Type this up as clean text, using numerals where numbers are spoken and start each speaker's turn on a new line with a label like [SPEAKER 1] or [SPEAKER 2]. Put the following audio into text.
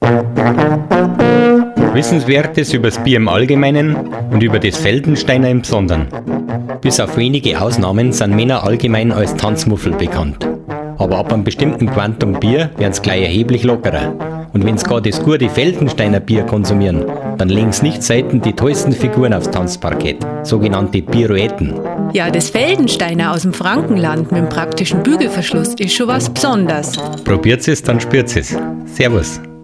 [SPEAKER 1] Wissenswertes über das Bier im Allgemeinen und über das Feldensteiner im Besonderen. Bis auf wenige Ausnahmen sind Männer allgemein als Tanzmuffel bekannt. Aber ab einem bestimmten Quantum Bier werden sie gleich erheblich lockerer. Und wenn sie gar das gute Feldensteiner Bier konsumieren, dann legen sie nicht selten die tollsten Figuren aufs Tanzparkett, sogenannte Pirouetten.
[SPEAKER 2] Ja, das Feldensteiner aus dem Frankenland mit dem praktischen Bügelverschluss ist schon was Besonderes.
[SPEAKER 1] Probiert es, dann spürt es. Servus.